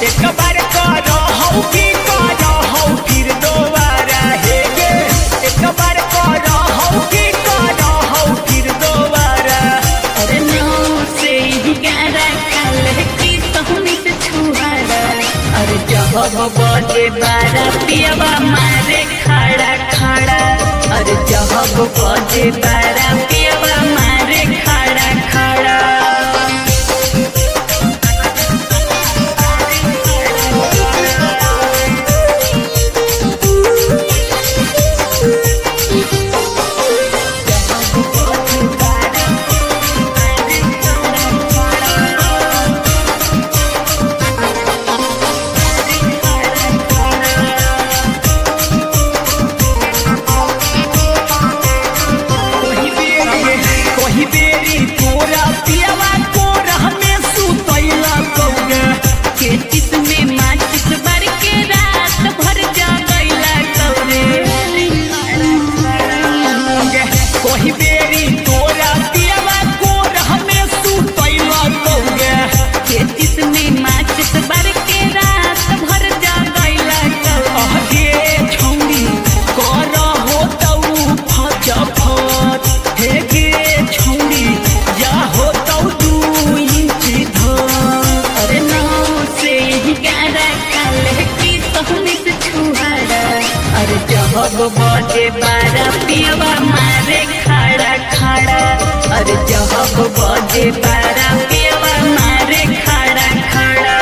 एक बार करो हौ की करो हौ फिर दोबारा हे गे एक बार करो हौ की करो हौ फिर दोबारा। अरे नौ से 11 काले की सोहनी से छुआरा। अरे जब बजे 12 पियवा मारे खड़ा खड़ा। अरे जब बजे 12 पियवा मारे खड़ा खड़ा। कही बेरी तोरा पियवा कोरा में सुतैला कौगे केतिस में माचिस भर के रात भर जागैला कौरे। कही बेरी तोरा पियवा कोरा में सुतैला कौगे केतिस में माचिस भर के रात भर जागैला कौरे। अहे छौरी कर हो तौ फजफत हे गे छौरी जा हो तौ 2 इंच धर। अरे 9 से 11 काले की सोहनी से छुआरा। अरे जब बजे 12 पियवा मारे खड़ा खड़ा। अरे जब बजे 12 पियवा मारे खड़ा खड़ा।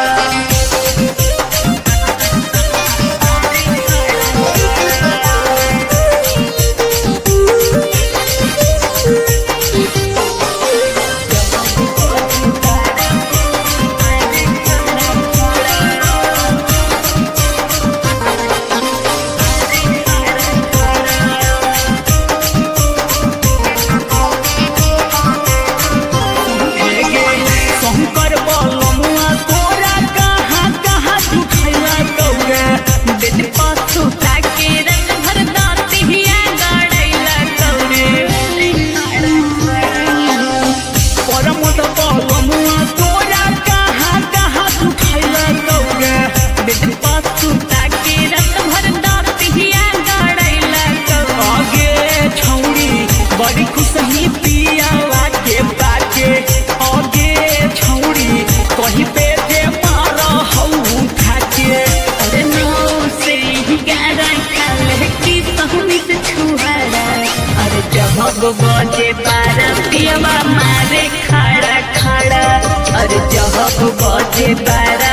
शंकर बलमुआ तोरा कहाँ कहाँ दुखैला कौगे बेद पासु ताके रंग भर दातिया गड़ैला कौरे। परमत बलमुआ तोरा कहाँ कहाँ दुखैला कौगे बेद पासु ताके रंग भर दातिया गड़ैला कौरे। आगे छौरी बड़ी खुशही पियावा के बाके आगे छौरी कहीं पे जे मार हौ खाके। अरे 9 से 11 काले की सोहनी से छुआरा। अरे जब बजे 12 पियवा मारे खड़ा खड़ा। अरे जब बजे 12